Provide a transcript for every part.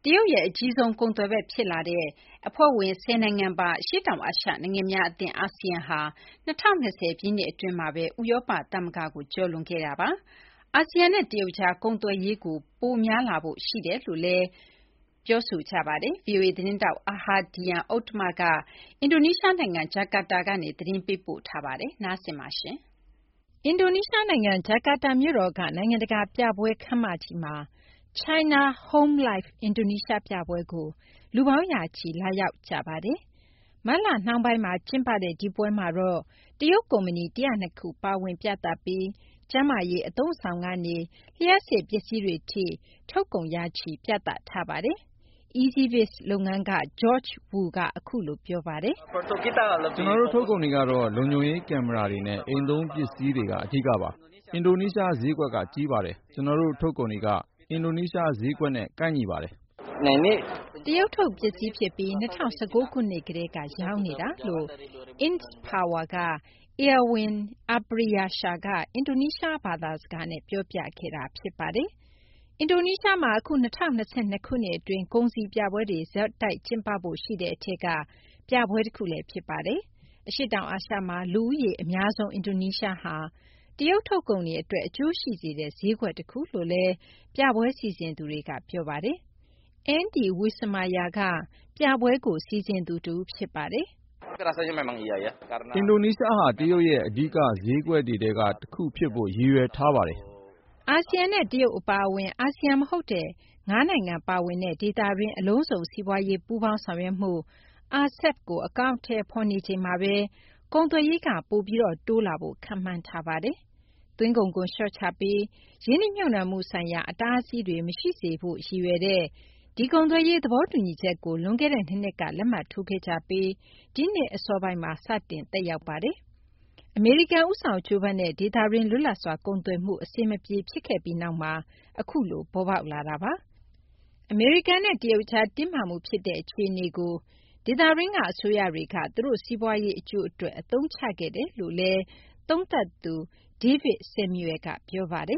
တရုတ်ရဲ့အကြီးဆုံးကုန်သွယ်ဘက်ဖြစ်လာတဲ့အဖွဲ့ဝင်10နိုင်ငံပါအရှေ့တောင်အာရှနိုင်ငံများအသင်းအာဆီယံဟာ2020ပြည့်နှစ်အတွင်းမှာပဲဥရောပသမဂ္ဂကိုကျော်လွန်ခဲ့တာပါ။အာဆီယံနဲ့တရုတ်ကြားကုန်သွယ်ရေးကိုပိုများလာဖို့ရှိတယ်လို့လည်းပြောဆိုကြပါတယ်။ VOA သတင်းတောက်အာဟာဒီယန်အုတ်တမကအင်ဒိုနီးရှားနိုင်ငံဂျကာတာကနေသတင်းပေးပို့ထားပါတယ်။နားဆင်ပါရှင်။အင်ဒိုနီးရှားနိုင်ငံဂျကာတာမြို့တော်ကနိုင်ငံတကာပြပွဲခန်းမကြီးမှာChina Home Life Indonesia ပြပွဲကိုလူပေါင်းရာချီလာရောက်ကြပါတယ်။မတ်လနှောင်းပိုင်းမှာကျင်းပတဲ့ဒီပွဲမှာတော့တရုတ်ကုမ္ပဏီ102ခုပါဝင်ပြသပြီးကျန်းမာရေးအသုံးအဆောင်ကနေလျှပ်စစ်ပစ္စည်းတွေထိထုတ်ကုန်ရာချီပြသထားပါတယ်။ EasyBiz လုပ်ငန်းက George Wu ကအခုလိုပြောပါတယ်။ကျွန်တော်တို့ထုတ်ကုန်တွေကတော့လုံခြုံရေးကင်မရာတွေနဲ့အိမ်သုံးပစ္စည်းတွေကအဓိကပါ။အင်ဒိုနီးရှားဈေးကွက်ကကြီးပါတယ်။ကျွန်တော်တို့ထုတ်ကုန်တွေကအင်ဒိုနီးရှားဈေးကွက်နဲ့ကိုက်ညီပါတယ်။တရုတ်ထုတ်ပစ္စည်းဖြစ်ပြီး2019ခုနှစ်ကတည်းကရောင်းနေတာလို့ IndsPower က Erwin Apriayasa ကအင်ဒိုနီးရှားဘာသာစကားနဲ့ပြောပြခဲ့တာဖြစ်ပါတယ်။အင်ဒိုနီးရှားမှာအခု2022ခုနှစ်အတွင်းကုန်စည်ပြပွဲတွေဆက်တိုက်ကျင်းပဖို့ရှိတဲ့အထက်ကပြပွဲတစ်ခုလည်းဖြစ်ပါတယ်။အရှေ့တောင်အာရှမှာလူဦးရေအများဆုံးအင်ဒိုနီးရှားဟာတရုတ်ထုတ်ကုန်တွေအတွက်အကျိုးရှိစေတဲ့ဈေးကွက်တစ်ခုလို့လည်းပြပွဲစီစဉ်သူတွေကပြောပါတယ်။ Andy Wismaya ကပြပွဲကိုစီစဉ်သူတူဖြစ်ပါတယ်။အင်ဒိုနီးရှားဟာတရုတ်ရဲ့အဓိကဈေးကွက်တွေထဲကတစ်ခုဖြစ်ဖို့ရည်ရွယ်ထားပါတယ်။အာဆီယံနဲ့တရုတ်အပါအဝင်အာဆီယံမဟုတ်တဲ့9နိုင်ငံပါဝင်တဲ့ဒေသတွင်းအလုံးစုံစီးပွားရေးပူးပေါင်းဆောင်ရွက်မှု RCEP ကိုအကောင့်ထဲဖော်နေချိန်မှာပဲကုန်သွယ်ရေးကပိုပြီးတိုးလာဖို့ခန့်မှန်းထားပါတယ်။သွင်းကုန်ခွန်လျှော့ချပြီးရင်းနှီးမြှုပ်နှံမှုဆိုင်ရာအတားအဆီးတွေမရှိစေဖို့ရည်ရွယ်တဲ့ဒီကုန်သွယ်ရေးသဘောတူညီချက်ကိုလွန်ခဲ့တဲ့2နှစ်ကလက်မှတ်ထိုးခဲ့ကြပြီးဒီနှစ်အစောပိုင်းမှာစတင်သက်ရောက်ပါတယ်။အမေရိကန်ဦးဆောင်ကြိုးပမ်းတဲ့ဒေသတွင်းလွတ်လပ်စွာကုန်သွယ်မှုအဆင်မပြေဖြစ်ခဲ့ပြီးနောက်မှာအခုလိုပေါ်ပေါက်လာတာပါ။အမေရိကန်နဲ့တရုတ်ကြားတင်းမာမှုဖြစ်တဲ့အခြေအနေကိုဒေသတွင်းကအစိုးရတွေကသူတို့စီးပွားရေးအကျိုးအတွက်အသုံးချခဲ့တယ်လို့လည်းသုံးသပ်သူDavid Samuel ကပြောပါတယ်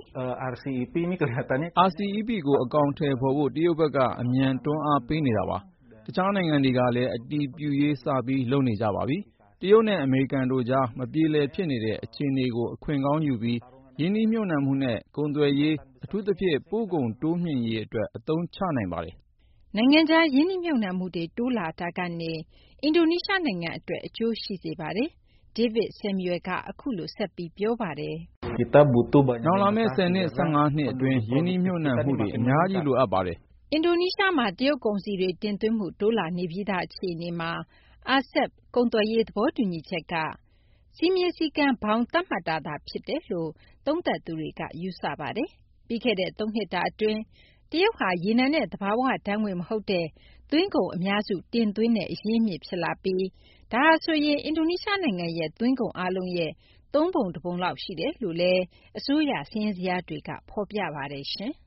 RCEP ကိုအကောင်အထည်ဖော်ဖို့တရုတ်ဘက်ကအမြန်တွန်းအားပေးနေတာပါ။တခြားနိုင်ငံတွေကလည်းအတည်ပြုရေးစပြီးလုပ်နေကြပါပြီ။တရုတ်နဲ့အမေရိကန်တို့ကြားမပြေလည်ဖြစ်နေတဲ့အခြေအနေကိုအခွင့်ကောင်းယူပြီးရင်းနှီးမြှုပ်နှံမှုနဲ့ကုန်သွယ်ရေးအထူးသဖြင့်ပို့ကုန်တိုးမြှင့်ရေးအတွက်အသုံးချနိုင်ပါတယ်။နိုင်ငံခြားရင်းနှီးမြှုပ်နှံမှုတွေတိုးလာတာကနေအင်ဒိုနီးရှားနိုင်ငံအတွက်အကျိုးရှိစေပါတယ်။ David Samuel ကအခုလိုဆက်ပြီးပြောပါတယ်။နောက်လာမယ့်10နှစ်15နှစ်အတွင်းရင်းနှီးမြှုပ်နှံမှုတွေအများကြီးလိုအပ်ပါတယ်။အင်ဒိုနီးရှားမှာတရုတ်ကုန်စည်တွေတင်သွင်းမှုတိုးလာနေပြီးသားအခြေအနေမှာRCEP ကုန်သွယ်ရေးသဘောတူညီချက်ကစည်းမျဉ်းစည်းကမ်းဘောင်သတ်မှတ်တာသာဖြစ်တယ်လို့သုံးသပ်သူတွေကယူဆပါတယ်။ပြီးခဲ့တဲ့3နှစ်တာအတွင်းတရုတ်ဟာရေနံနဲ့သဘာဝဓာတ်ငွေ့မဟုတ်တဲ့သွင်းကုန်အများစုတင်သွင်းတဲ့အရင်းအမြစ်ဖြစ်လာပြီးဒါဟာဆိုရင်အင်ဒိုနီးရှားနိုင်ငံရဲ့သွင်းကုန်အားလုံးရဲ့3 ပုံ 1 ပုံလောက်ရှိတယ်လို့လည်းအစိုးရစာရင်းဇယားတွေကဖော်ပြပါတယ်ရှင်။